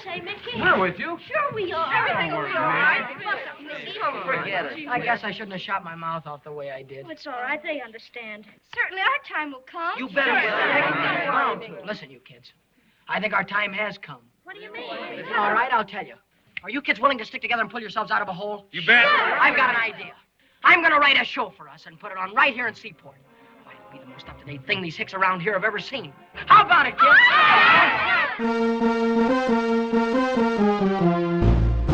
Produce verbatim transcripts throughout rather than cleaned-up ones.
say, Mickey? We're with you. Sure we are. Everything will be all right. Forget it. I guess I shouldn't have shot my mouth off the way I did. Oh, it's all right. They understand. Certainly our time will come. You better will. Well, listen, you kids. I think our time has come. What do you mean? All right, I'll tell you. Are you kids willing to stick together and pull yourselves out of a hole? You bet. I've got an idea. I'm going to write a show for us and put it on right here in Seaport. Why, it'll be the most up-to-date thing these hicks around here have ever seen. How about it, kids?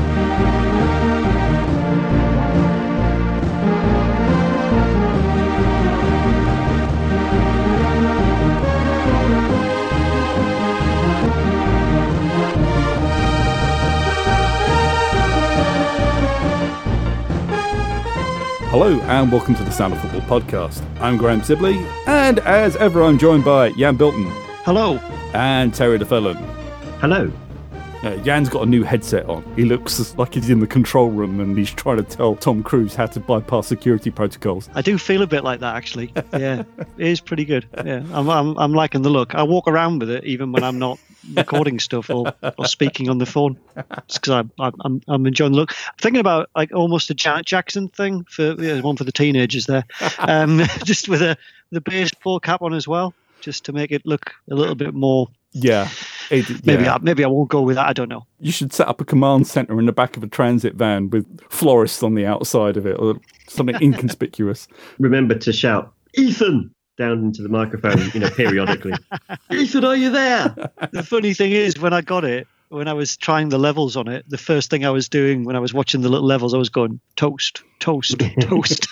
Hello and welcome to the Sound of Football podcast. I'm Graham Sibley, and as ever I'm joined by Jan Bilton. Hello. And Terry DeFellon. Hello. Uh, Jan's got a new headset on. He looks like he's in the control room and he's trying to tell Tom Cruise how to bypass security protocols. I do feel a bit like that, actually. Yeah, it is pretty good. Yeah, I'm, I'm, I'm liking the look. I walk around with it even when I'm not recording stuff or, or speaking on the phone. It's because I'm, I'm, I'm enjoying the look. I'm thinking about like almost a Janet Jackson thing for yeah, one for the teenagers there, um, just with a the baseball cap on as well, just to make it look a little bit more. Yeah. It, yeah. Maybe I, maybe I won't go with that. I don't know. You should set up a command centre in the back of a transit van with florists on the outside of it or something inconspicuous. Remember to shout, Ethan, down into the microphone, you know, periodically. Ethan, are you there? The funny thing is, when I got it, when I was trying the levels on it, the first thing I was doing when I was watching the little levels, I was going, toast, toast, toast.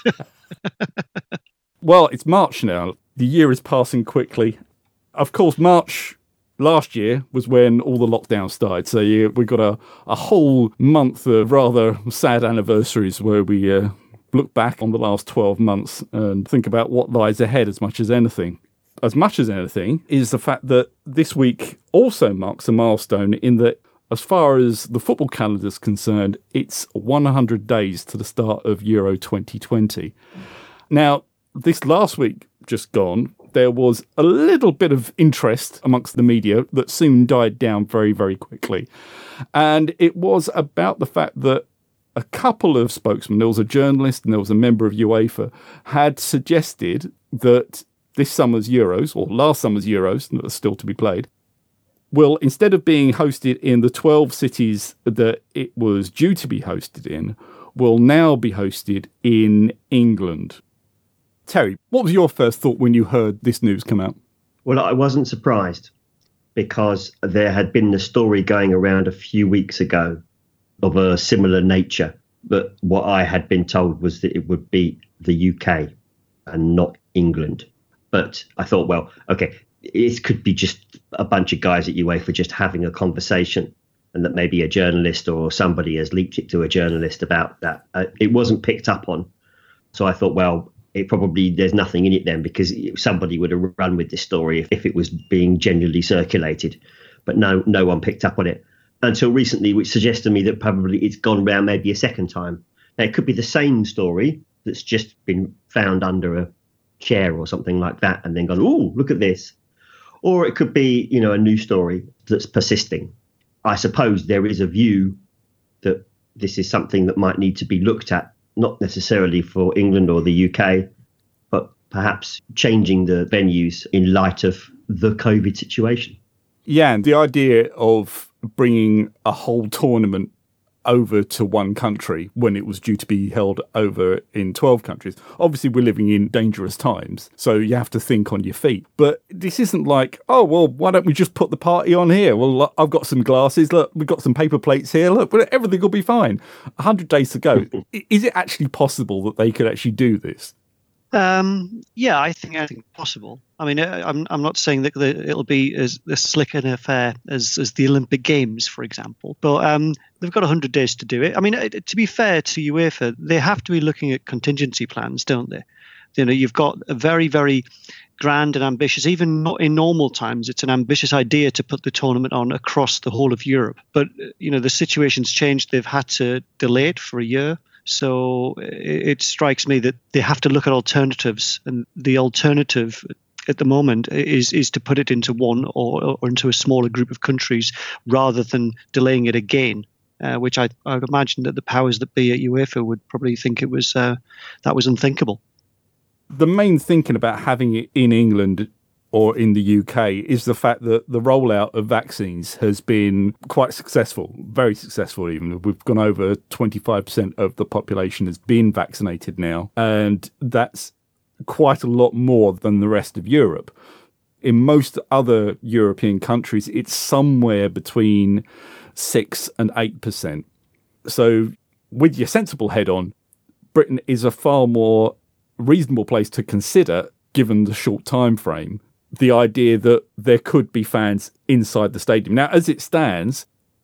Well, it's March now. The year is passing quickly. Of course, March last year was when all the lockdown started. So yeah, we got a, a whole month of rather sad anniversaries where we uh, look back on the last twelve months and think about what lies ahead as much as anything. As much as anything is the fact that this week also marks a milestone in that as far as the football calendar is concerned, it's one hundred days to the start of Euro twenty twenty. Now, this last week just gone, there was a little bit of interest amongst the media that soon died down very, very quickly. And it was about the fact that a couple of spokesmen, there was a journalist and there was a member of UEFA, had suggested that this summer's Euros, or last summer's Euros, that are still to be played, will, instead of being hosted in the twelve cities that it was due to be hosted in, will now be hosted in England. Terry, what was your first thought when you heard this news come out? Well, I wasn't surprised because there had been a story going around a few weeks ago of a similar nature. But what I had been told was that it would be the U K and not England. But I thought, well, OK, it could be just a bunch of guys at UEFA just having a conversation and that maybe a journalist or somebody has leaked it to a journalist about that. Uh, it wasn't picked up on. So I thought, well, it probably there's nothing in it then because somebody would have run with this story if, if it was being genuinely circulated. But no, no one picked up on it until recently, which suggests to me that probably it's gone round maybe a second time. Now, it could be the same story that's just been found under a chair or something like that and then gone, oh, look at this. Or it could be, you know, a new story that's persisting. I suppose there is a view that this is something that might need to be looked at, not necessarily for England or the U K, but perhaps changing the venues in light of the COVID situation. Yeah, and the idea of bringing a whole tournament over to one country when it was due to be held over in twelve countries. Obviously, we're living in dangerous times, so you have to think on your feet. But this isn't like, oh, well, why don't we just put the party on here? Well, look, I've got some glasses. Look, we've got some paper plates here. Look, everything will be fine. one hundred days to go. Is it actually possible that they could actually do this? Um, yeah, I think I think possible. I mean, I'm I'm not saying that the, it'll be as, as slick an affair as, as the Olympic Games, for example, but um, they've got one hundred days to do it. I mean, to be fair to UEFA, they have to be looking at contingency plans, don't they? You know, you've got a very, very grand and ambitious, even not in normal times, it's an ambitious idea to put the tournament on across the whole of Europe. But, you know, the situation's changed. They've had to delay it for a year. So it strikes me that they have to look at alternatives, and the alternative at the moment is is to put it into one or, or into a smaller group of countries rather than delaying it again. Uh, which I I would imagine that the powers that be at UEFA would probably think it was uh, that was unthinkable. The main thinking about having it in England or in the U K is the fact that the rollout of vaccines has been quite successful, very successful even. We've gone over twenty-five percent of the population has been vaccinated now, and that's quite a lot more than the rest of Europe. In most other European countries, it's somewhere between six and eight percent. So with your sensible head on, Britain is a far more reasonable place to consider, given the short time frame, the idea that there could be fans inside the stadium. Now, as it stands,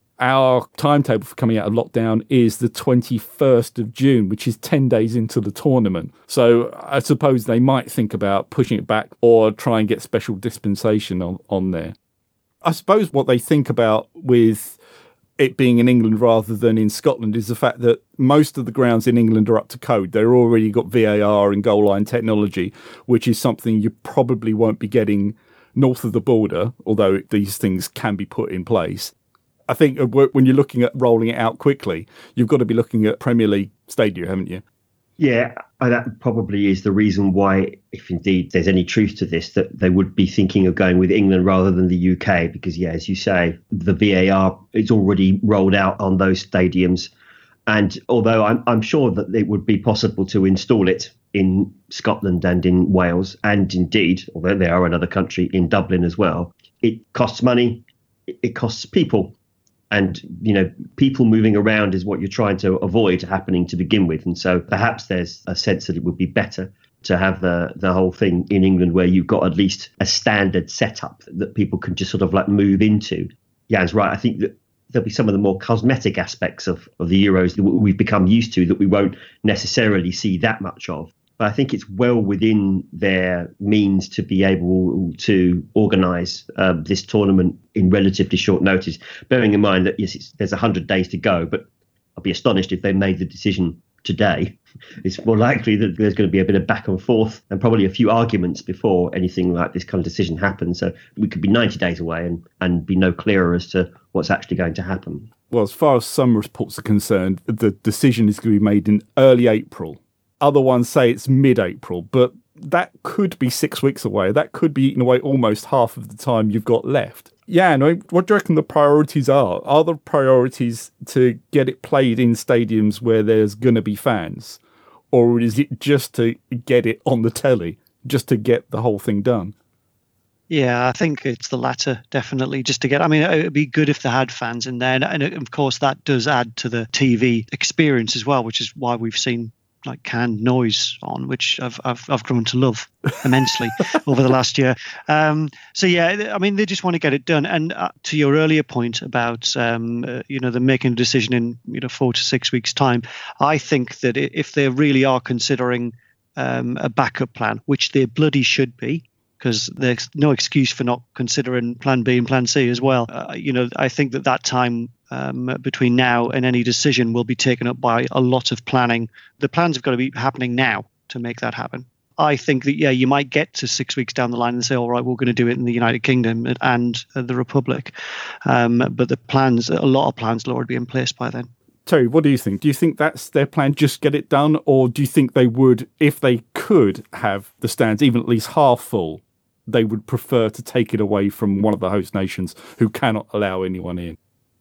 our timetable for coming out of lockdown is the twenty-first of June, which is ten days into the tournament. So I suppose they might think about pushing it back or try and get special dispensation on, on there. I suppose what they think about with it being in England rather than in Scotland is the fact that most of the grounds in England are up to code. They've already got V A R and goal line technology, which is something you probably won't be getting north of the border, although these things can be put in place. I think when you're looking at rolling it out quickly, you've got to be looking at Premier League stadia, haven't you? Yeah, that probably is the reason why, if indeed there's any truth to this, that they would be thinking of going with England rather than the U K, because, yeah, as you say, the V A R is already rolled out on those stadiums. And although I'm, I'm sure that it would be possible to install it in Scotland and in Wales, and indeed, although they are another country, in Dublin as well, it costs money, it costs people. And, you know, people moving around is what you're trying to avoid happening to begin with. And so perhaps there's a sense that it would be better to have the, the whole thing in England where you've got at least a standard setup that people can just sort of like move into. Jan's right. I think that there'll be some of the more cosmetic aspects of, of the Euros that we've become used to that we won't necessarily see that much of. But I think it's well within their means to be able to organise uh, this tournament in relatively short notice, bearing in mind that, yes, it's, there's one hundred days to go, but I'll be astonished if they made the decision today. It's more likely that there's going to be a bit of back and forth and probably a few arguments before anything like this kind of decision happens. So we could be ninety days away and, and be no clearer as to what's actually going to happen. Well, as far as some reports are concerned, the decision is going to be made in early April. Other ones say it's mid-April, but that could be six weeks away. That could be eaten away almost half of the time you've got left. Jan, what do you reckon the priorities are? Are the priorities to get it played in stadiums where there's going to be fans? Or is it just to get it on the telly, just to get the whole thing done? Yeah, I think it's the latter, definitely, just to get... I mean, it would be good if they had fans in there. And, of course, that does add to the T V experience as well, which is why we've seen like canned noise on, which I've I've, I've grown to love immensely over the last year. Um, so yeah, I mean, they just want to get it done. And uh, to your earlier point about um, uh, you know, them making a decision in you know four to six weeks' time, I think that if they really are considering um, a backup plan, which they bloody should be, because there's no excuse for not considering Plan B and Plan C as well. Uh, you know, I think that that time um, between now and any decision will be taken up by a lot of planning. The plans have got to be happening now to make that happen. I think that, yeah, you might get to six weeks down the line and say, all right, we're going to do it in the United Kingdom and uh, the Republic. Um, but the plans, a lot of plans will already be in place by then. Terry, what do you think? Do you think that's their plan, just get it done? Or do you think they would, if they could have the stands even at least half full, they would prefer to take it away from one of the host nations who cannot allow anyone in?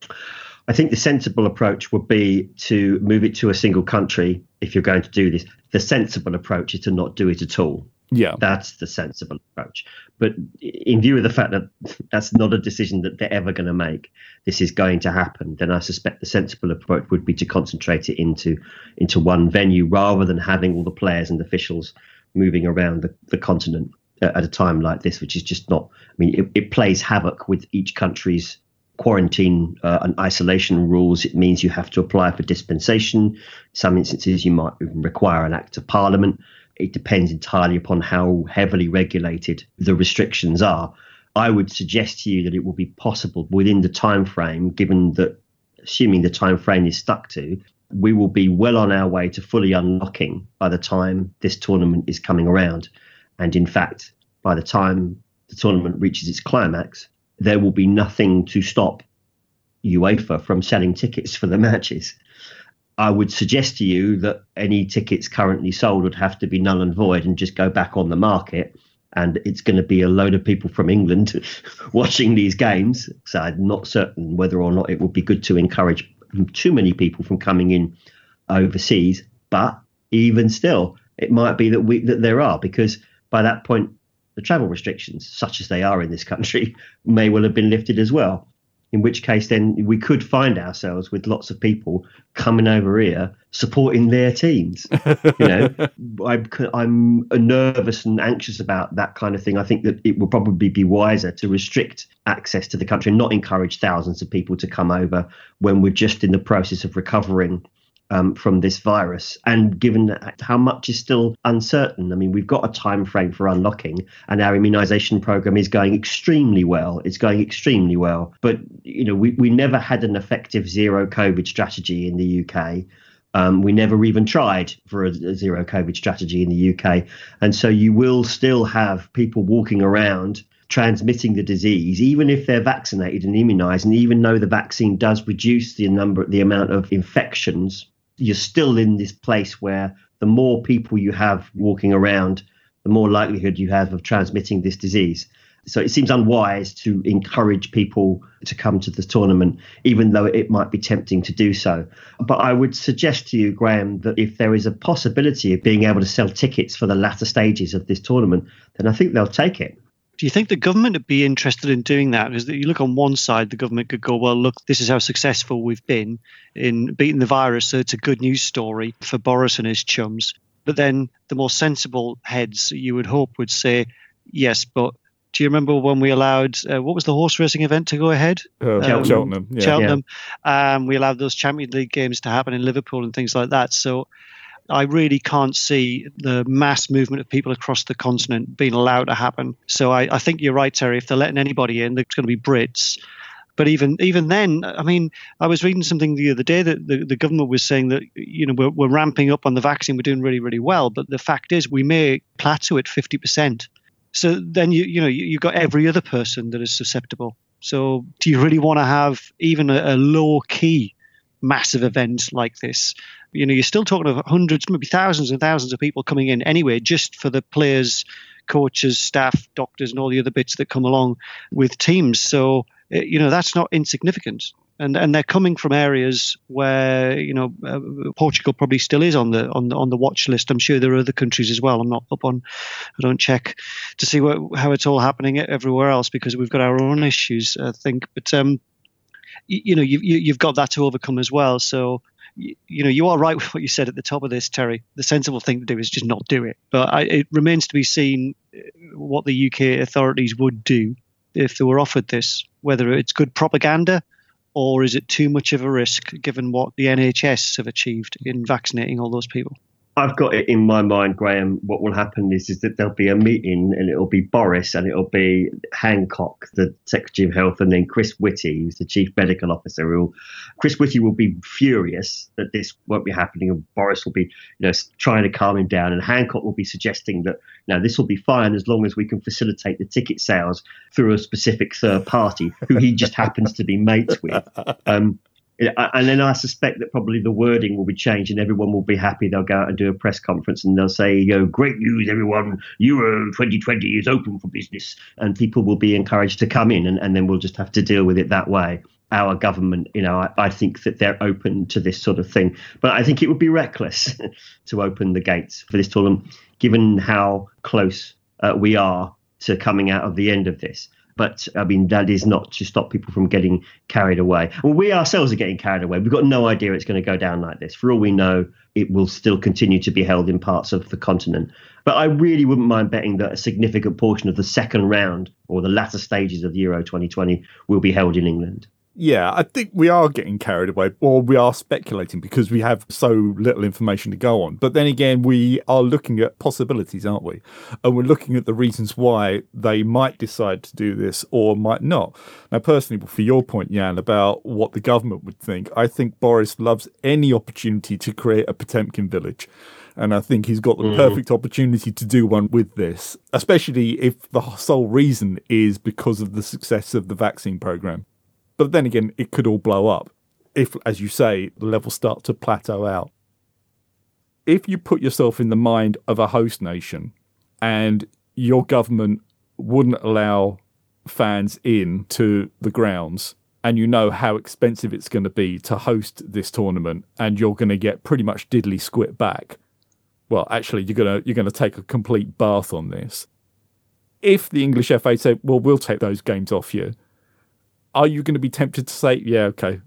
I think the sensible approach would be to move it to a single country if you're going to do this. The sensible approach is to not do it at all. Yeah. That's the sensible approach. But in view of the fact that that's not a decision that they're ever going to make, this is going to happen, then I suspect the sensible approach would be to concentrate it into into one venue rather than having all the players and officials moving around the, the continent at a time like this, which is just not, I mean, it, it plays havoc with each country's quarantine uh, and isolation rules. It means you have to apply for dispensation. In some instances, you might even require an act of parliament. It depends entirely upon how heavily regulated the restrictions are. I would suggest to you that it will be possible within the time frame, given that, assuming the time frame is stuck to, we will be well on our way to fully unlocking by the time this tournament is coming around. And in fact, by the time the tournament reaches its climax, there will be nothing to stop UEFA from selling tickets for the matches. I would suggest to you that any tickets currently sold would have to be null and void and just go back on the market. And it's going to be a load of people from England watching these games. So I'm not certain whether or not it would be good to encourage too many people from coming in overseas. But even still, it might be that we that there are, because by that point, the travel restrictions, such as they are in this country, may well have been lifted as well. In which case, then we could find ourselves with lots of people coming over here supporting their teams. You know, I'm, I'm nervous and anxious about that kind of thing. I think that it will probably be wiser to restrict access to the country and not encourage thousands of people to come over when we're just in the process of recovering Um, from this virus. And given that how much is still uncertain, I mean, we've got a time frame for unlocking, and our immunisation programme is going extremely well. It's going extremely well. But, you know, we, we never had an effective zero COVID strategy in the U K. Um, we never even tried for a, a zero COVID strategy in the U K. And so you will still have people walking around transmitting the disease, even if they're vaccinated and immunised. And even though the vaccine does reduce the number, the amount of infections, you're still in this place where the more people you have walking around, the more likelihood you have of transmitting this disease. So it seems unwise to encourage people to come to the tournament, even though it might be tempting to do so. But I would suggest to you, Graham, that if there is a possibility of being able to sell tickets for the latter stages of this tournament, then I think they'll take it. Do you think the government would be interested in doing that? Because you look on one side, the government could go, well, look, this is how successful we've been in beating the virus, so it's a good news story for Boris and his chums. But then the more sensible heads, you would hope, would say, yes, but do you remember when we allowed, uh, what was the horse racing event to go ahead? Uh, um, Cheltenham. Yeah. Cheltenham. Yeah. Um, we allowed those Champions League games to happen in Liverpool and things like that. So I really can't see the mass movement of people across the continent being allowed to happen. So I, I think you're right, Terry. If they're letting anybody in, there's going to be Brits. But even even then, I mean, I was reading something the other day that the, the government was saying that, you know, we're, we're ramping up on the vaccine. We're doing really, really well. But the fact is we may plateau at fifty percent. So then, you you know, you, you've got every other person that is susceptible. So do you really want to have even a, a low-key massive event like this? You know, you're still talking of hundreds, maybe thousands and thousands of people coming in anyway, just for the players, coaches, staff, doctors, and all the other bits that come along with teams. So, you know, that's not insignificant. And and they're coming from areas where, you know, uh, Portugal probably still is on the on the on the watch list. I'm sure there are other countries as well. I'm not up on, I don't check to see what, how it's all happening everywhere else, because we've got our own issues, I think. But um, you, you know, you, you you've got that to overcome as well. So, you, you know, you are right with what you said at the top of this, Terry. The sensible thing to do is just not do it. But I, it remains to be seen what the U K authorities would do if they were offered this, whether it's good propaganda, or is it too much of a risk given what the N H S have achieved in vaccinating all those people? I've got it in my mind, Graham. What will happen is, is that there'll be a meeting, and it'll be Boris, and it'll be Hancock, the Secretary of Health, and then Chris Whitty, who's the Chief Medical Officer. Who, Chris Whitty will be furious that this won't be happening, and Boris will be, you know, trying to calm him down, and Hancock will be suggesting that, now, this will be fine as long as we can facilitate the ticket sales through a specific third party who he just happens to be mates with. Um, And then I suspect that probably the wording will be changed, and everyone will be happy. They'll go out and do a press conference, and they'll say, you know, great news, everyone, Euro twenty twenty is open for business. And people will be encouraged to come in, and, and then we'll just have to deal with it that way. Our government, you know, I, I think that they're open to this sort of thing. But I think it would be reckless to open the gates for this tournament, given how close uh, we are to coming out of the end of this. But, I mean, that is not to stop people from getting carried away. Well, we ourselves are getting carried away. We've got no idea it's going to go down like this. For all we know, it will still continue to be held in parts of the continent. But I really wouldn't mind betting that a significant portion of the second round, or the latter stages of the Euro twenty twenty, will be held in England. Yeah, I think we are getting carried away, or we are speculating because we have so little information to go on. But then again, we are looking at possibilities, aren't we? And we're looking at the reasons why they might decide to do this or might not. Now, personally, for your point, Jan, about what the government would think, I think Boris loves any opportunity to create a Potemkin village. And I think he's got the Mm. perfect opportunity to do one with this, especially if the sole reason is because of the success of the vaccine program. But then again, it could all blow up if, as you say, the levels start to plateau out. If you put yourself in the mind of a host nation and your government wouldn't allow fans in to the grounds, and you know how expensive it's going to be to host this tournament, and you're going to get pretty much diddly squit back, well, actually, you're going to you're going to take a complete bath on this. If the English F A say, well, we'll take those games off you, are you going to be tempted to say, yeah, okay?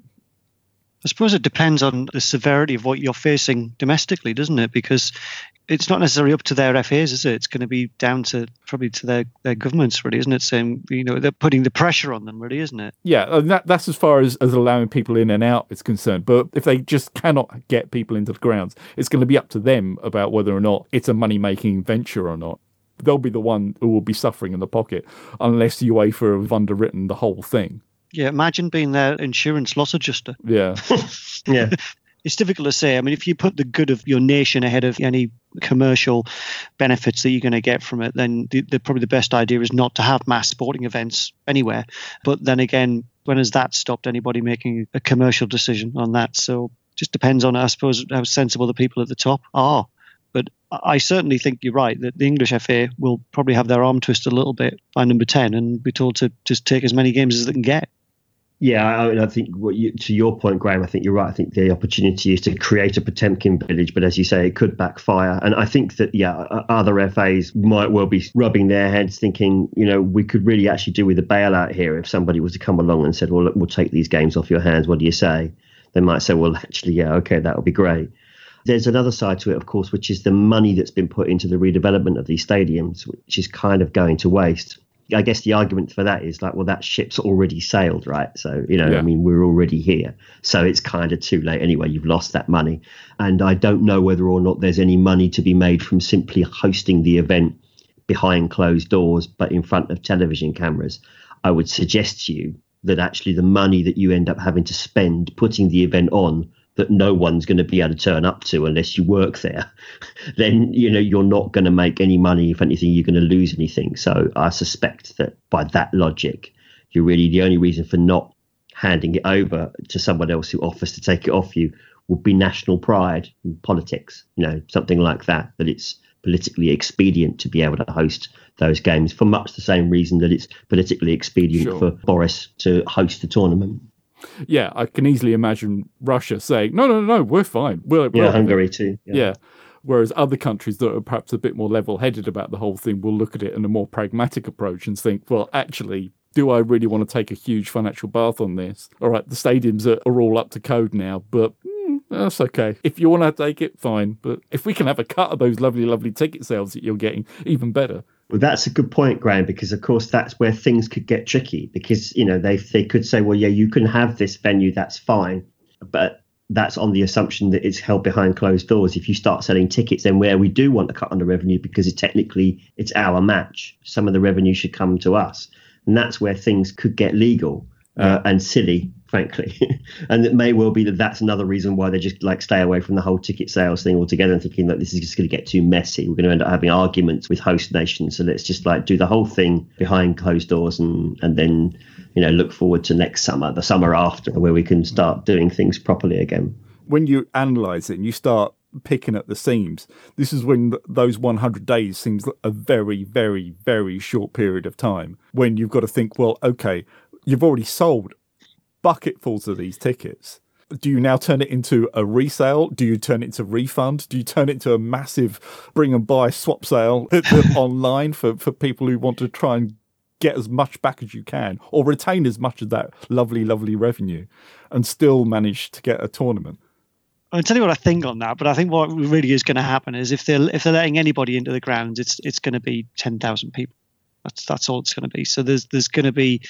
I suppose it depends on the severity of what you're facing domestically, doesn't it? Because it's not necessarily up to their F As, is it? It's going to be down to probably to their, their governments, really, isn't it? Saying, you know, they're putting the pressure on them, really, isn't it? Yeah, and that, that's as far as, as allowing people in and out is concerned. But if they just cannot get people into the grounds, it's going to be up to them about whether or not it's a money-making venture or not. They'll be the one who will be suffering in the pocket unless UEFA have underwritten the whole thing. Yeah, imagine being their insurance loss adjuster. Yeah. Yeah. It's difficult to say. I mean, if you put the good of your nation ahead of any commercial benefits that you're going to get from it, then the, the, probably the best idea is not to have mass sporting events anywhere. But then again, when has that stopped anybody making a commercial decision on that? So it just depends on, I suppose, how sensible the people at the top are. But I certainly think you're right that the English F A will probably have their arm twisted a little bit by number ten and be told to just take as many games as they can get. Yeah, I, mean, I think what you, to your point, Graham, I think you're right. I think the opportunity is to create a Potemkin village, but as you say, it could backfire. And I think that, yeah, other F As might well be rubbing their heads thinking, you know, we could really actually do with a bailout here. If somebody was to come along and said, well, look, we'll take these games off your hands, what do you say? They might say, well, actually, yeah, okay, that would be great. There's another side to it, of course, which is the money that's been put into the redevelopment of these stadiums, which is kind of going to waste. I guess the argument for that is like, well, that ship's already sailed, right? So, you know, yeah. I mean, we're already here. So it's kind of too late anyway. You've lost that money. And I don't know whether or not there's any money to be made from simply hosting the event behind closed doors, but in front of television cameras. I would suggest to you that actually the money that you end up having to spend putting the event on that no one's going to be able to turn up to unless you work there, then, you know, you're not going to make any money. If anything, you're going to lose anything. So I suspect that by that logic, you're really the only reason for not handing it over to someone else who offers to take it off you would be national pride and politics, you know, something like that, that it's politically expedient to be able to host those games for much the same reason that it's politically expedient Sure. for Boris to host the tournament. Yeah, I can easily imagine Russia saying, no, no, no, we're fine. We're, Yeah, we're Hungary too. Yeah. yeah. Whereas other countries that are perhaps a bit more level-headed about the whole thing will look at it in a more pragmatic approach and think, well, actually, do I really want to take a huge financial bath on this? All right, the stadiums are, are all up to code now, but mm, that's okay. If you want to take it, fine. But if we can have a cut of those lovely, lovely ticket sales that you're getting, even better. Well, that's a good point, Graham, because, of course, that's where things could get tricky because, you know, they they could say, well, yeah, you can have this venue, that's fine. But that's on the assumption that it's held behind closed doors. If you start selling tickets, then where we do want to cut on the revenue because it, technically it's our match. Some of the revenue should come to us. And that's where things could get legal uh, and silly, frankly. And it may well be that that's another reason why they just like stay away from the whole ticket sales thing altogether and thinking that this is just going to get too messy. We're going to end up having arguments with host nations. So let's just like do the whole thing behind closed doors and, and then, you know, look forward to next summer, the summer after, where we can start doing things properly again. When you analyse it and you start picking at the seams, this is when th- those one hundred days seems like a very, very, very short period of time when you've got to think, well, okay, you've already sold bucketfuls of these tickets. Do you now turn it into a resale? Do you turn it into refund? Do you turn it into a massive bring and buy swap sale online for, for people who want to try and get as much back as you can or retain as much of that lovely, lovely revenue and still manage to get a tournament? I'll tell you what I think on that, but I think what really is going to happen is if they're if they're letting anybody into the grounds, it's it's going to be ten thousand people. That's that's all it's going to be. So there's there's going to be,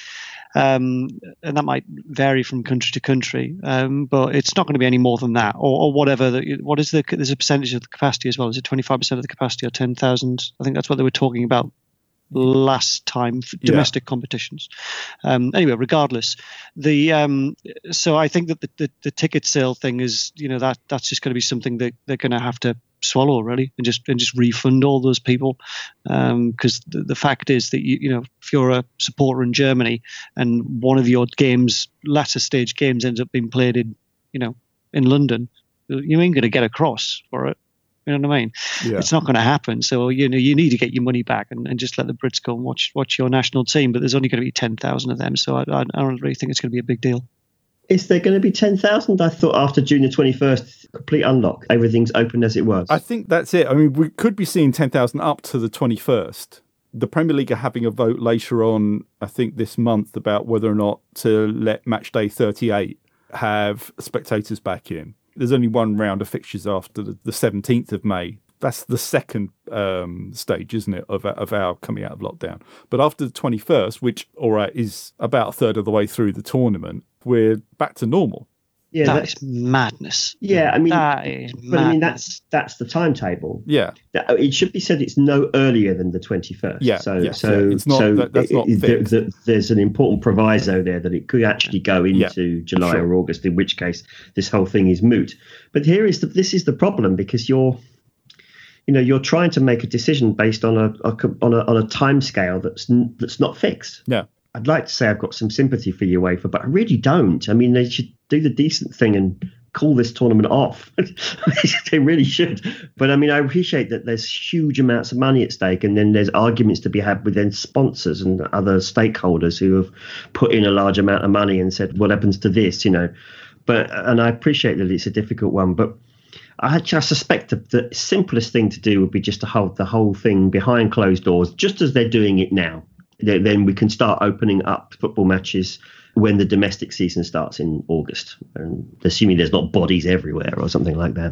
um, and that might vary from country to country, um, but it's not going to be any more than that, or, or whatever. The, what is the there's a percentage of the capacity as well? Is it twenty-five percent of the capacity or ten thousand? I think that's what they were talking about last time for domestic yeah. competitions. Um, anyway, regardless, the um, so I think that the, the, the ticket sale thing is, you know, that that's just going to be something that they're going to have to swallow really, and just and just refund all those people, because um, the, the fact is that you you know if you're a supporter in Germany and one of your games, latter stage games, ends up being played in you know in London, you ain't going to get across for it. You know what I mean? Yeah. It's not going to happen. So you know you need to get your money back and, and just let the Brits go and watch watch your national team. But there's only going to be ten thousand of them, so I, I I don't really think it's going to be a big deal. Is there going to be ten thousand? I thought after June the twenty-first, complete unlock. Everything's open as it was. I think that's it. I mean, we could be seeing ten thousand up to the twenty-first. The Premier League are having a vote later on, I think this month, about whether or not to let match day thirty-eight have spectators back in. There's only one round of fixtures after the, the seventeenth of May. That's the second um, stage, isn't it, of, of our coming out of lockdown. But after the twenty-first, which, all right, is about a third of the way through the tournament, we're back to normal. Yeah, that that's, is madness. Yeah, I mean, that is but madness. I mean that's that's the timetable. Yeah, it should be said it's no earlier than the twenty-first. Yeah, so yes, so yeah. It's not, so that, that's it, not it, fixed. the, the, there's an important proviso there that it could actually go into yeah, July sure. or August, in which case this whole thing is moot. But here is the this is the problem, because you're you know you're trying to make a decision based on a, a on a on a timescale that's that's not fixed. Yeah. I'd like to say I've got some sympathy for UEFA, but I really don't. I mean, they should do the decent thing and call this tournament off. They really should. But I mean, I appreciate that there's huge amounts of money at stake, and then there's arguments to be had with then sponsors and other stakeholders who have put in a large amount of money and said, what happens to this, you know? But, and I appreciate that it's a difficult one, but I just suspect that the simplest thing to do would be just to hold the whole thing behind closed doors, just as they're doing it now. Then we can start opening up football matches when the domestic season starts in August, and assuming there's not bodies everywhere or something like that.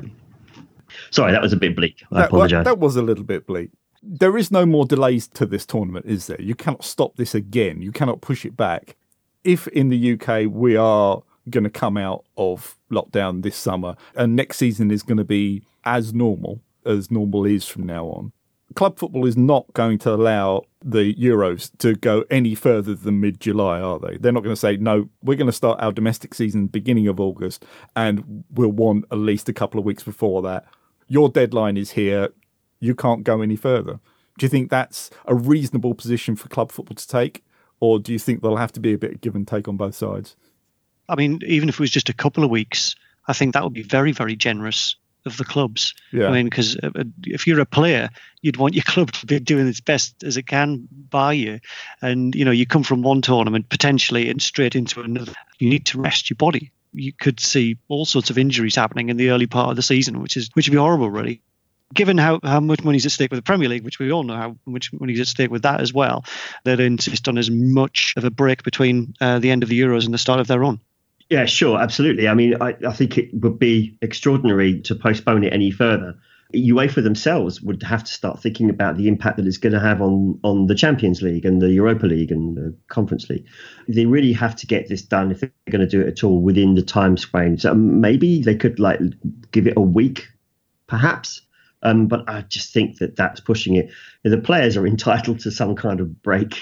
Sorry, that was a bit bleak. I that, apologise. Well, that was a little bit bleak. There is no more delays to this tournament, is there? You cannot stop this again. You cannot push it back. If in the U K we are going to come out of lockdown this summer and next season is going to be as normal as normal is from now on, club football is not going to allow the Euros to go any further than mid-July, are they? They're not going to say, no, we're going to start our domestic season beginning of August and we'll want at least a couple of weeks before that. Your deadline is here. You can't go any further. Do you think that's a reasonable position for club football to take? Or do you think there'll have to be a bit of give and take on both sides? I mean, even if it was just a couple of weeks, I think that would be very, very generous of the clubs. Yeah. I mean, because if you're a player, you'd want your club to be doing its best as it can by you. And, you know, you come from one tournament potentially and straight into another. You need to rest your body. You could see all sorts of injuries happening in the early part of the season, which is which would be horrible, really. Given how, how much money's at stake with the Premier League, which we all know how much money's at stake with that as well, they'd insist on as much of a break between uh, the end of the Euros and the start of their run. Yeah, sure, absolutely. I mean, I, I think it would be extraordinary to postpone it any further. UEFA themselves would have to start thinking about the impact that it's going to have on, on the Champions League and the Europa League and the Conference League. They really have to get this done if they're going to do it at all within the time frame. So maybe they could like give it a week, perhaps. Um, but I just think that that's pushing it. The players are entitled to some kind of break.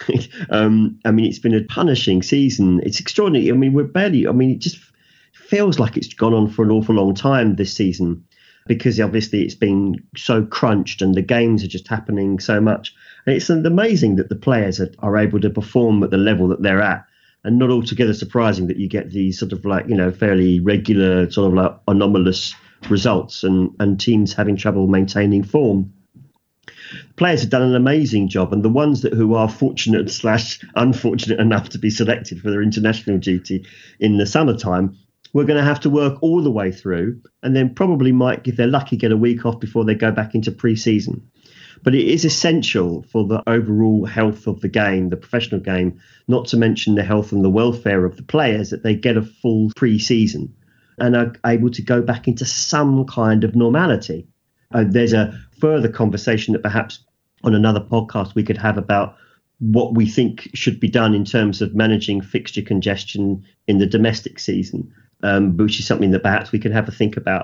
um, I mean, it's been a punishing season. It's extraordinary. I mean, we're barely, I mean, it just feels like it's gone on for an awful long time this season, because obviously it's been so crunched and the games are just happening so much. And it's amazing that the players are, are able to perform at the level that they're at. And not altogether surprising that you get these sort of like, you know, fairly regular sort of like anomalous results and, and teams having trouble maintaining form. Players have done an amazing job, and the ones that who are fortunate slash unfortunate enough to be selected for their international duty in the summertime, we're going to have to work all the way through, and then probably might, if they're lucky, get a week off before they go back into pre-season. But it is essential for the overall health of the game, the professional game, not to mention the health and the welfare of the players, that they get a full pre-season and are able to go back into some kind of normality. Uh, there's a further conversation that perhaps on another podcast we could have about what we think should be done in terms of managing fixture congestion in the domestic season, um, which is something that perhaps we could have a think about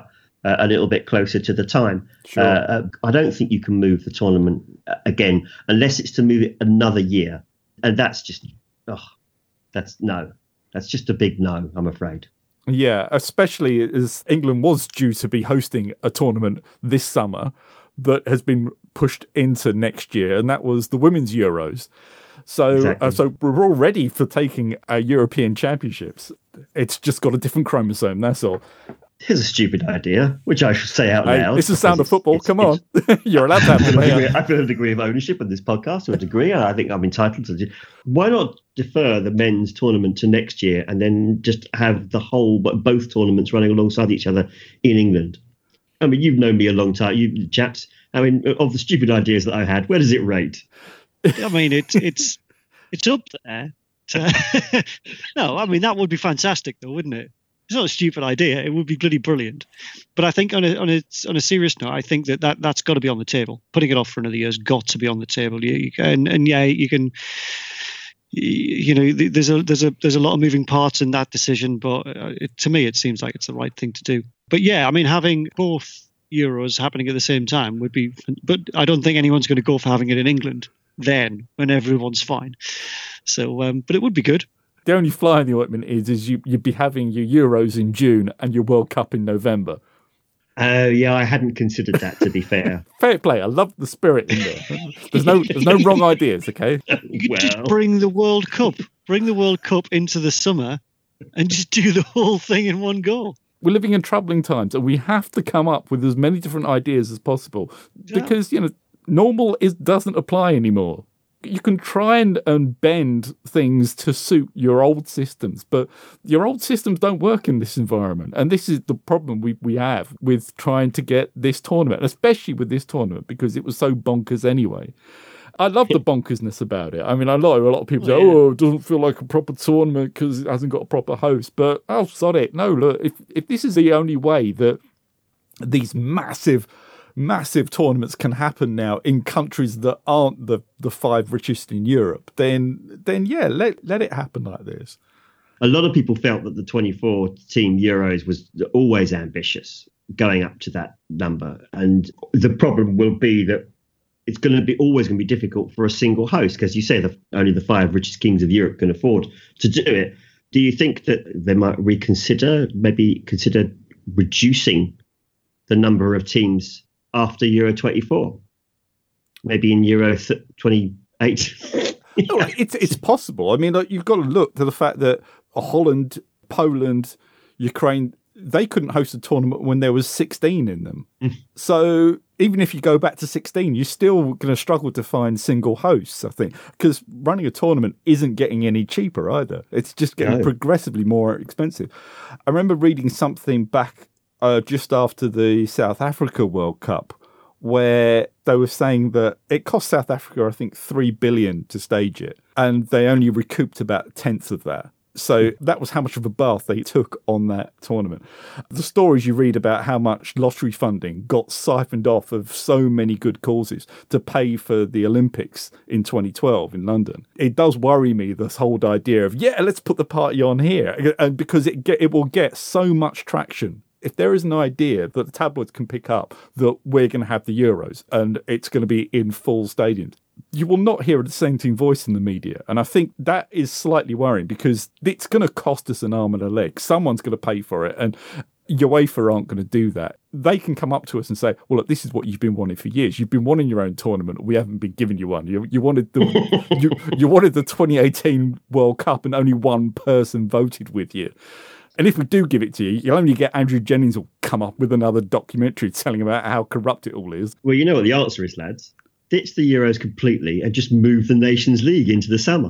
uh, a little bit closer to the time. Sure. Uh, uh, I don't think you can move the tournament again unless it's to move it another year. And that's just, oh, that's no. That's just a big no, I'm afraid. Yeah, especially as England was due to be hosting a tournament this summer that has been pushed into next year, and that was the Women's Euros. So, Exactly. uh, so we're all ready for taking our European Championships. It's just got a different chromosome, that's all. Here's a stupid idea, which I should say out Hey, loud. it's the sound of because football. it's- Come it's- on. You're allowed to have I feel, the a degree, layout. I feel a degree of ownership of this podcast to a degree, and I think I'm entitled to. Do. Why not defer the men's tournament to next year and then just have the whole, both tournaments running alongside each other in England? I mean, you've known me a long time, you chaps. I mean, of the stupid ideas that I had, where does it rate? I mean, it, it's it's up there. To, no, I mean, that would be fantastic, though, wouldn't it? It's not a stupid idea. It would be bloody brilliant. But I think on a on a on a serious note, I think that, that that's got to be on the table. Putting it off for another year has got to be on the table. You, you can, and yeah, you can. You know, there's a there's a there's a lot of moving parts in that decision, but it, to me, it seems like it's the right thing to do. But yeah, I mean, having both Euros happening at the same time would be. But I don't think anyone's going to go for having it in England then, when everyone's fine. So, um, but it would be good. The only fly in the ointment is, is you, you'd be having your Euros in June and your World Cup in November. Oh, uh, yeah, I hadn't considered that, to be fair. Fair play. I love the spirit in there. There's no there's no wrong ideas, okay? You could Well. just bring the World Cup, bring the World Cup into the summer and just do the whole thing in one go. We're living in troubling times and we have to come up with as many different ideas as possible Yeah. because, you know, normal is doesn't apply anymore. You can try and, and bend things to suit your old systems, but your old systems don't work in this environment. And this is the problem we, we have with trying to get this tournament, especially with this tournament, because it was so bonkers anyway. I love the bonkersness about it. I mean, I know a lot of people say, Oh, yeah. oh, it doesn't feel like a proper tournament because it hasn't got a proper host. But, oh, sod it. No, look, if, if this is the only way that these massive massive tournaments can happen now in countries that aren't the, the five richest in Europe, then then yeah, let let it happen like this. A lot of people felt that the twenty-four team Euros was always ambitious going up to that number. And the problem will be that it's going to be always going to be difficult for a single host, because you say the only the five richest kings of Europe can afford to do it. Do you think that they might reconsider, maybe consider reducing the number of teams after Euro twenty-four, maybe in Euro twenty-eight? No, it's it's possible. I mean, like, you've got to look to the fact that Holland, Poland, Ukraine, they couldn't host a tournament when there was sixteen in them. Mm. So even if you go back to sixteen, you're still going to struggle to find single hosts, I think, because running a tournament isn't getting any cheaper either. It's just getting No. progressively more expensive. I remember reading something back uh, just after the South Africa World Cup, where they were saying that it cost South Africa, I think, three billion dollars to stage it, and they only recouped about a tenth of that. So that was how much of a bath they took on that tournament. The stories you read about how much lottery funding got siphoned off of so many good causes to pay for the Olympics in twenty twelve in London. It does worry me, this whole idea of, yeah, let's put the party on here, and because it get, it will get so much traction. If there is an idea that the tabloids can pick up that we're going to have the Euros and it's going to be in full stadiums, you will not hear a dissenting voice in the media. And I think that is slightly worrying, because it's going to cost us an arm and a leg. Someone's going to pay for it. And UEFA aren't going to do that. They can come up to us and say, well, look, this is what you've been wanting for years. You've been wanting your own tournament. We haven't been giving you one. You, you wanted the you, you wanted the twenty eighteen World Cup and only one person voted with you. And if we do give it to you, you'll only get Andrew Jennings will come up with another documentary telling about how corrupt it all is. Well, you know what the answer is, lads. Ditch the Euros completely and just move the Nations League into the summer.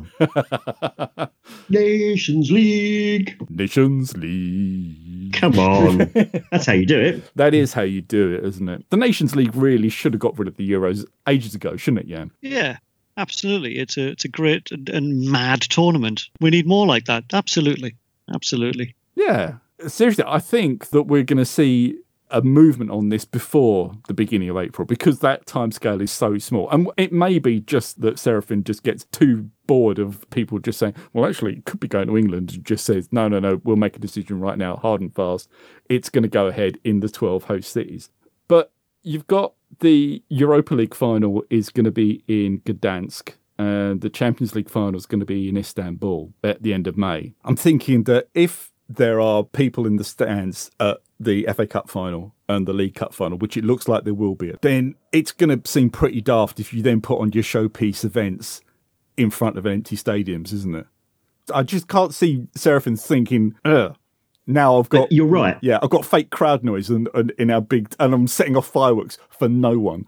Nations League. Nations League. Come on. That's how you do it. That is how you do it, isn't it? The Nations League really should have got rid of the Euros ages ago, shouldn't it, Jan? Yeah, absolutely. It's a it's a great and, and mad tournament. We need more like that. Absolutely, absolutely. Yeah. Seriously, I think that we're going to see a movement on this before the beginning of April, because that timescale is so small. And it may be just that Seraphim just gets too bored of people just saying, well, actually, it could be going to England, and just says, no, no, no, we'll make a decision right now, hard and fast. It's going to go ahead in the twelve host cities. But you've got the Europa League final is going to be in Gdansk, and the Champions League final is going to be in Istanbul at the end of May. I'm thinking that if there are people in the stands at the F A Cup final and the League Cup final, which it looks like there will be, then it's going to seem pretty daft if you then put on your showpiece events in front of empty stadiums, isn't it? I just can't see Seraphim thinking, ugh, now I've got... You're right. Yeah, I've got fake crowd noise and, and in our big... And I'm setting off fireworks for no one.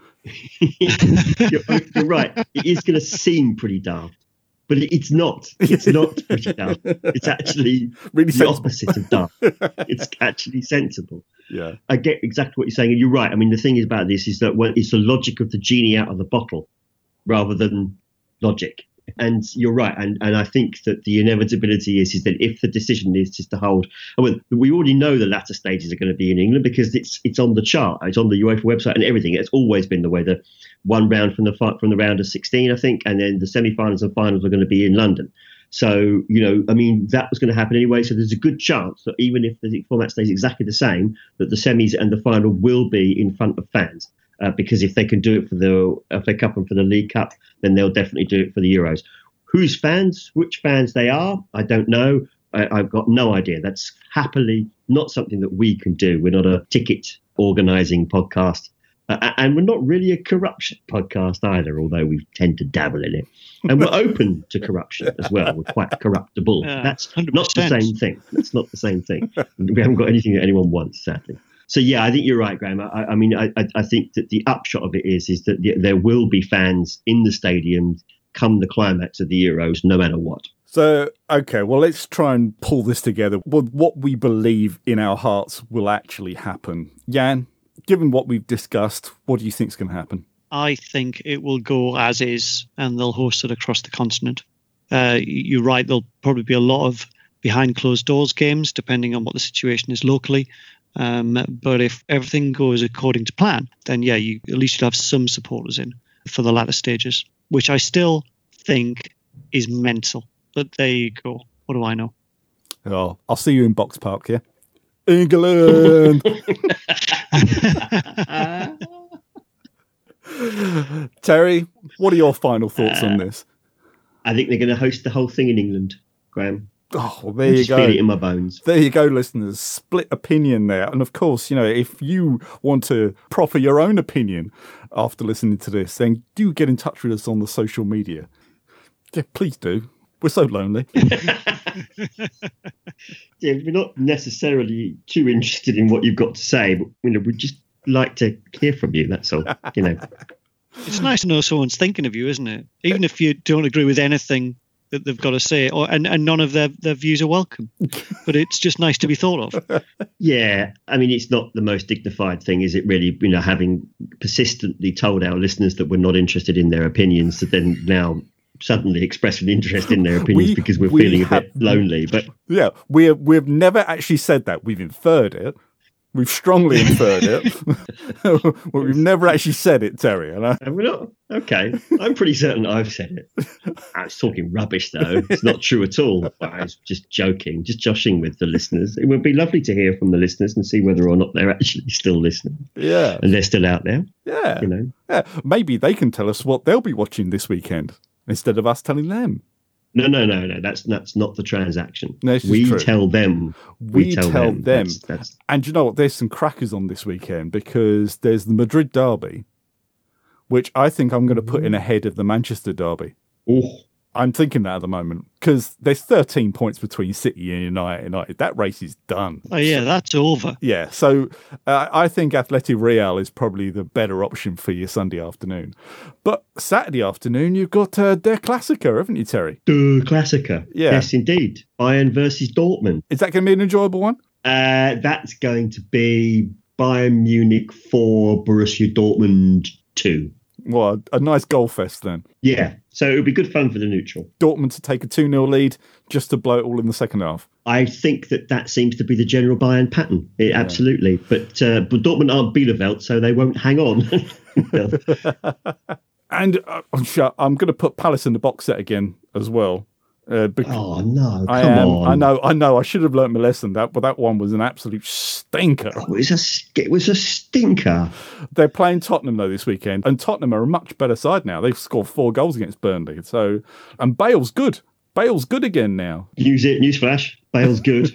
you're, you're right. It is going to seem pretty daft, but it's not. It's not pretty daft. It's actually really the sensible. opposite of daft. It's actually sensible. Yeah, I get exactly what you're saying, and you're right. I mean, the thing is about this is that when it's the logic of the genie out of the bottle rather than logic. And you're right, and, and I think that the inevitability is is that if the decision is just to hold, I mean, we already know the latter stages are going to be in England because it's it's on the chart, it's on the UEFA website and everything. It's always been the way. The one round from the from the round of sixteen, I think, and then the semi-finals and finals are going to be in London. So you know, I mean, that was going to happen anyway. So there's a good chance that even if the format stays exactly the same, that the semis and the final will be in front of fans. Uh, because if they can do it for the F A Cup and for the League Cup, then they'll definitely do it for the Euros. Whose fans, which fans they are, I don't know. I, I've got no idea. That's happily not something that we can do. We're not a ticket organising podcast. Uh, and we're not really a corruption podcast either, although we tend to dabble in it. And we're open to corruption as well. We're quite corruptible. Yeah, That's one hundred not percent. the same thing. That's not the same thing. We haven't got anything that anyone wants, sadly. So, yeah, I think you're right, Graham. I, I mean, I, I think that the upshot of it is is that the, there will be fans in the stadium come the climax of the Euros, no matter what. So, okay, well, let's try and pull this together. What, what we believe in our hearts will actually happen. Jan, given what we've discussed, what do you think is going to happen? I think it will go as is, and they'll host it across the continent. Uh, you're right, there'll probably be a lot of behind closed doors games, depending on what the situation is locally. Um, but if everything goes according to plan, then yeah, you at least you'll have some supporters in for the latter stages, which I still think is mental. But there you go. What do I know? Oh, I'll see you in Box Park, yeah? England! Terry, what are your final thoughts uh, on this? I think they're going to host the whole thing in England, Graham. Oh, well, there I you just go. Feel it in my bones. There you go, listeners. Split opinion there. And of course, you know, if you want to proffer your own opinion after listening to this, then do get in touch with us on the social media. Yeah, please do. We're so lonely. Yeah, we're not necessarily too interested in what you've got to say, but you know, we'd just like to hear from you. That's all. You know, it's nice to know someone's thinking of you, isn't it? Even if you don't agree with anything that they've got to say, or and, and none of their, their views are welcome. But it's just nice to be thought of. Yeah, I mean, it's not the most dignified thing, is it really, you know, having persistently told our listeners that we're not interested in their opinions, to then now suddenly express an interest in their opinions we, because we're we feeling a have, bit lonely. But yeah, we we've never actually said that. We've inferred it. We've strongly inferred it. Well, we've never actually said it, Terry. And I... We're not. Okay. I'm pretty certain I've said it. I was talking rubbish, though. It's not true at all. I was just joking, just joshing with the listeners. It would be lovely to hear from the listeners and see whether or not they're actually still listening. Yeah. And they're still out there. Yeah. You know. Yeah. Maybe they can tell us what they'll be watching this weekend instead of us telling them. No, no, no, no. That's that's not the transaction. No, we true. tell them. We, we tell, tell them. them. That's, that's... And you know what? There's some crackers on this weekend because there's the Madrid derby, which I think I'm going to put in ahead of the Manchester derby. Oh. I'm thinking that at the moment because there's thirteen points between City and United. United. That race is done. Oh, yeah, that's over. Yeah, so uh, I think Athletic Real is probably the better option for your Sunday afternoon. But Saturday afternoon, you've got uh, Der Klassiker, haven't you, Terry? Der Klassiker. Yeah. Yes, indeed. Bayern versus Dortmund. Is that going to be an enjoyable one? Uh, that's going to be Bayern Munich four, Borussia Dortmund two. Well, a, a nice goal fest then. Yeah, So it would be good fun for the neutral. Dortmund to take a two nil lead just to blow it all in the second half. I think that that seems to be the general Bayern pattern. It, yeah. Absolutely. But, uh, but Dortmund aren't Bielefeld, so they won't hang on. And uh, I'm going to put Palace in the box set again as well. Uh, oh no! Come I am, on. I know, I know. I should have learnt my lesson. That, but that one was an absolute stinker. Oh, it was a, it was a stinker. They're playing Tottenham though this weekend, and Tottenham are a much better side now. They've scored four goals against Burnley. So, and Bale's good. Bale's good again now. News it, newsflash. Bale's good.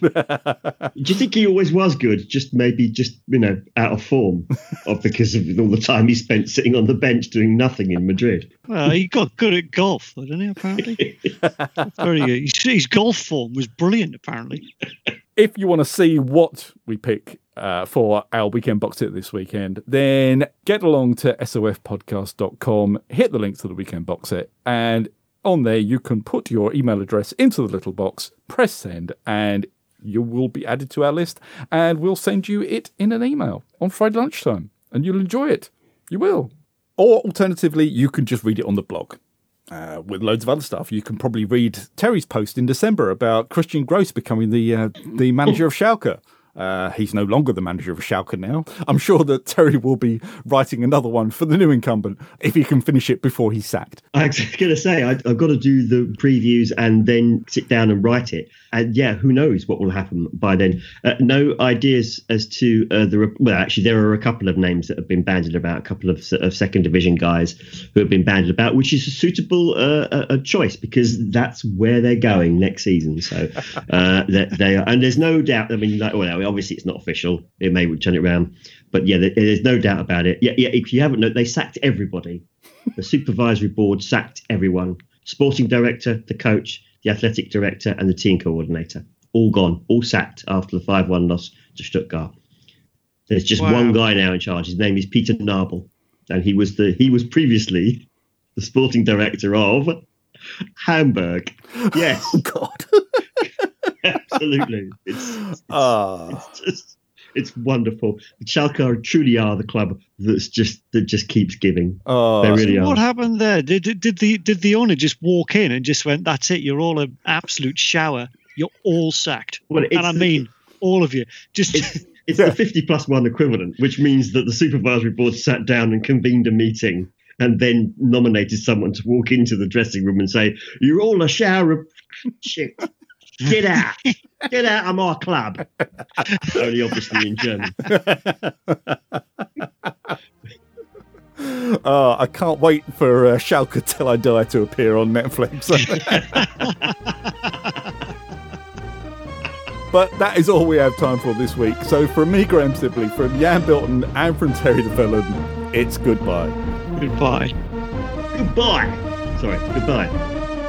Do you think he always was good? Just maybe just, you know, out of form or because of all the time he spent sitting on the bench doing nothing in Madrid. Well, he got good at golf, didn't he, apparently? Very good. His, his golf form was brilliant, apparently. If you want to see what we pick uh, for our weekend box set this weekend, then get along to S O F podcast dot com, hit the link to the weekend box set, and on there, you can put your email address into the little box, press send, and you will be added to our list, and we'll send you it in an email on Friday lunchtime, and you'll enjoy it. You will. Or alternatively, you can just read it on the blog uh, with loads of other stuff. You can probably read Terry's post in December about Christian Gross becoming the uh, the manager of Schalke. Uh, he's no longer the manager of Schalke now. I'm sure that Terry will be writing another one for the new incumbent if he can finish it before he's sacked. I was going to say, I, I've got to do the previews and then sit down and write it. And yeah, who knows what will happen by then. Uh, no ideas as to uh, the... Well, actually, there are a couple of names that have been bandied about, a couple of, of second division guys who have been bandied about, which is a suitable uh, a, a choice because that's where they're going next season. So uh, that they are, and there's no doubt, I mean, like, well, obviously it's not official. It may turn it around. But yeah, there, there's no doubt about it. Yeah, yeah. If you haven't known, they sacked everybody. The supervisory board sacked everyone. Sporting director, the coach, the athletic director, and the team coordinator. All gone. All sacked after the five one loss to Stuttgart. There's just wow. one guy now in charge. His name is Peter Nabel. And he was the he was previously the sporting director of Hamburg. Yes. Oh, God. Absolutely. It's, it's, uh. it's just it's wonderful. Schalke are, truly are the club that's just that just keeps giving. Oh, they really so are. What happened there? Did, did did the did the owner just walk in and just went, "That's it. You're all an absolute shower. You're all sacked." Well, and I mean all of you. Just it's, it's the fifty plus one equivalent, which means that the supervisory board sat down and convened a meeting and then nominated someone to walk into the dressing room and say, "You're all a shower of shit. Get out. Get out of my club." Only obviously in German. Oh, I can't wait for uh, Schalke Till I Die to appear on Netflix. But that is all we have time for this week. So from me, Graham Sibley, from Jan Bilton and from Terry de Villen, it's goodbye. Goodbye. Goodbye. Sorry, goodbye.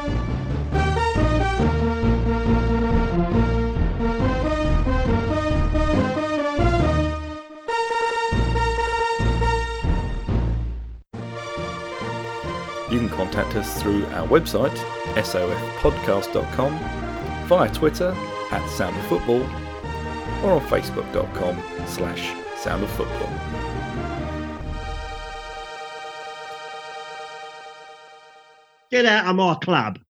You can contact us through our website, S O F podcast dot com, via Twitter at Sound of Football, or on facebook dot com slash Sound of Football. Get out of my club.